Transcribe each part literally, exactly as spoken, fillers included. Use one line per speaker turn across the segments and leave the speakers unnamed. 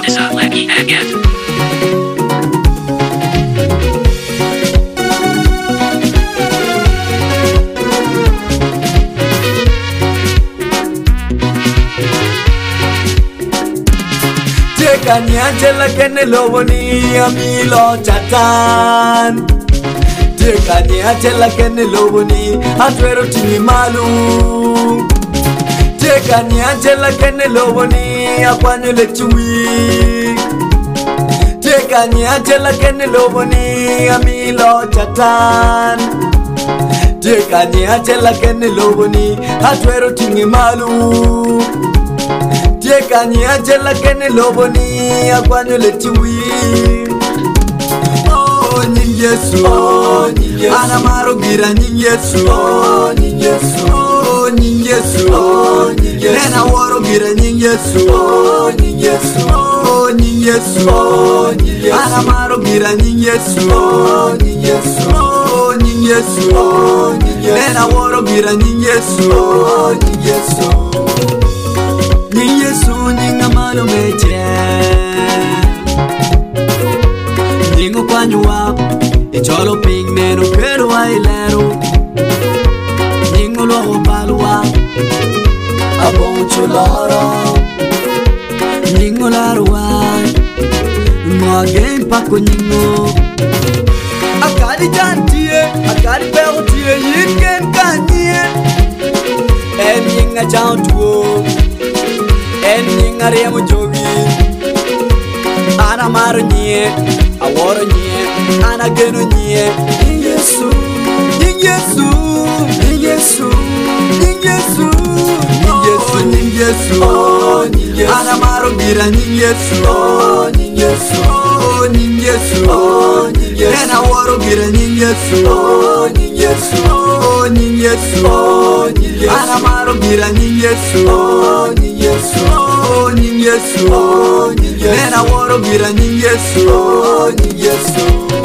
Isa Leki Aget.
Tekanyachela kene loboni amilo chatan. Tekanyachela kene loboni atwero timi malu. Tekanyachela kene loboni akwanyo lechuwi. Tekanyachela kene loboni amilo chatan. Tekanyachela kene loboni atwero timi malu. Tekanyachela kene loboni akwanyo lechuwi. Oh nyin Yesu, oh nyin Yesu, ana maro gira nyin Yesu, oh nyin Yesu, oh nyin Yesu, oh nyin Yesu, nena woro gira nyin Yesu, oh nyin Yesu, oh nyin Yesu, oh nyin Yesu, ana maro gira nyin Yesu, oh nyin Yesu, oh nyin Yesu, oh nyin Yesu, nena woro gira nyin Yesu, oh nyin Yesu. Nyin Yesu ninga malo meche, ningo kwanywa icholo ping neno pero ailero. Ningo lo balwa aboncho loro. Ningo larwa mo game pako ningo. Akari jantie, akari perotie yingen kanye. En ninga jantuo, en ninga remo jogi. Ana maro nye, aworo nye, ana geno nye. Nyin Yesu, nyin Yesu, nyin Yesu, nyin Yesu, nyin Yesu, nyin Yesu, oh nyin Yesu, ana maro gira nyin Yesu, oh nyin Yesu, oh nyin Yesu, oh nyin Yesu, nena woro gira nyin Yesu, oh nyin Yesu, oh nyin Yesu, oh nyin Yesu, ana maro gira nyin Yesu, oh nyin Yesu, oh nyin Yesu, oh nyin Yesu, nena woro gira nyin Yesu, oh nyin Yesu.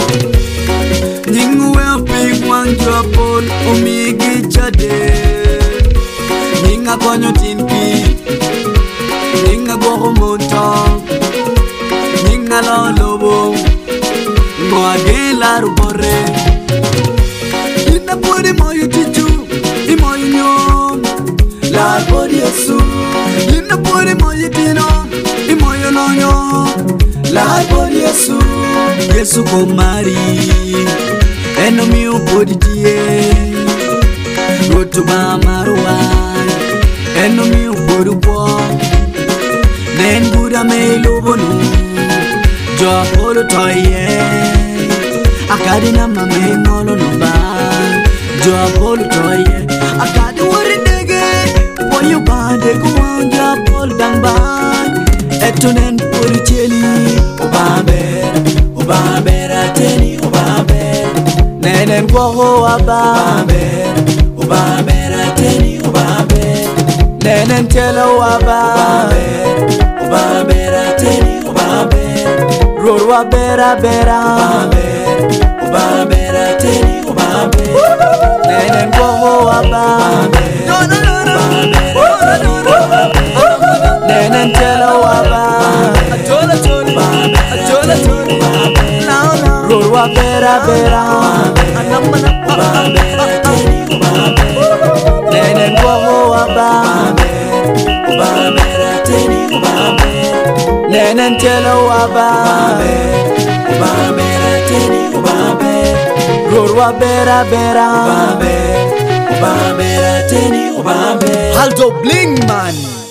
Ningu wepi wanjwa pol omigi chade. Ninga konyo tinpi, ninga goho monta, ninga lo lobo, mwage la rubore. Ina pori moyo tichu, imoyo nyom, la pori Yesu. Ina pori moyo tino, imoyo lonyo, la pori Yesu. Yesu komari, eno mi upodi tie. Rotuba marwa, eno mi upodi po. Nen buda me lobonu, jo apolo toye. Akadi na mame ngolo numba, jo apolo toye. Akadi wari dege, poyo bande kuwan jo apolo dangban. Eto nen pori cheli, obamber, obamber ateni obamber. Nenen woho obamber, obamber ateni obamber. Nenen telo obamber, obamber ateni obamber. Rorwa bera bera, obamber, obamber ateni obamber. Nenen woho obamber, no no no no, obamber, nenen telo obamber. Atola tola, atola tola, now now. Rorwa bera bera, anamana obamber ateni obamber. Nenen woho obamber, obamber ateni obamber. Nenen telo obamber, obamber ateni obamber. Rorwa bera bera, obamber, obamber ateni obamber. Aldo Bling man.